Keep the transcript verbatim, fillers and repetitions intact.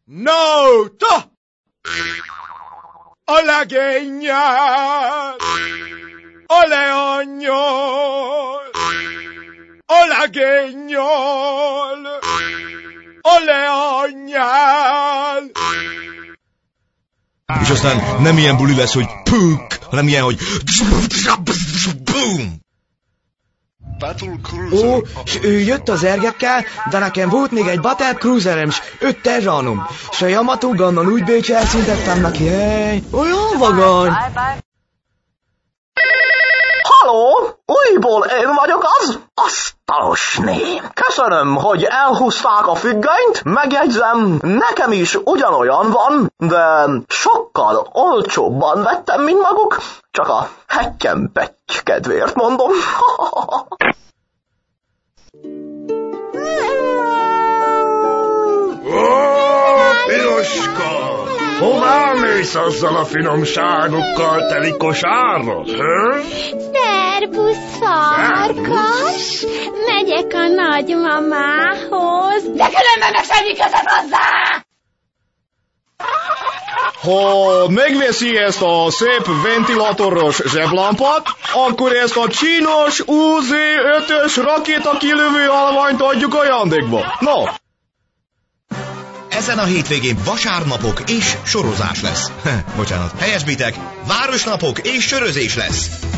Nóta! A legényel! A leanyjal! A legényel! A leanyjal! És aztán nem ilyen buli lesz, hogy pük, hanem ilyen, hogy boom. Ó, s ő jött az ergekkel, de nekem volt még egy Battle Cruiserem, s öt terranom, s a Yamato Gunnon úgy bécs elszintettem neki, hely, olyan vagány. Halló, újból én vagyok az asztalos ném. Köszönöm, hogy elhúzták a függönyt, megjegyzem, nekem is ugyanolyan van, de sokkal olcsóbban vettem, mint maguk, csak a hettyempetty kedvéért mondom. Ó, Piroska! Hová mész azzal a finomságokkal teli kosárral, hő? Szervusz, farkas! Megyek a nagymamához. De különben meg semmi között hozzá! Ha megveszi ezt a szép ventilátoros zseblámpát, akkor ezt a csinos U Z ötös rakétakilövő állványt adjuk ajándékba. No! Ezen a hétvégén vasárnapok és sorozás lesz. Bocsánat, helyesbitek, városnapok és sörözés lesz.